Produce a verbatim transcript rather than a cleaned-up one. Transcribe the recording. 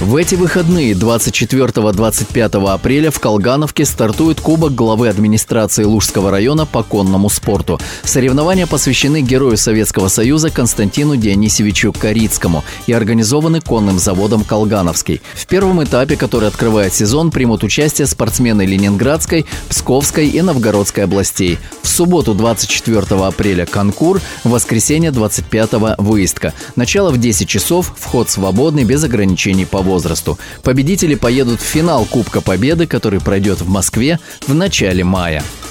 В эти выходные двадцать четвёртого — двадцать пятого апреля в Колгановке стартует Кубок главы администрации Лужского района по конному спорту. Соревнования посвящены герою Советского Союза Константину Дионисьевичу Корицкому и организованы конным заводом «Колгановский». В первом этапе, который открывает сезон, примут участие спортсмены Ленинградской, Псковской и Новгородской областей. В субботу двадцать четвёртого апреля конкур, в воскресенье двадцать пятого выездка. Начало в десять часов, вход свободный, без ограничений по возрасту. Победители поедут в финал Кубка Победы, который пройдет в Москве в начале мая.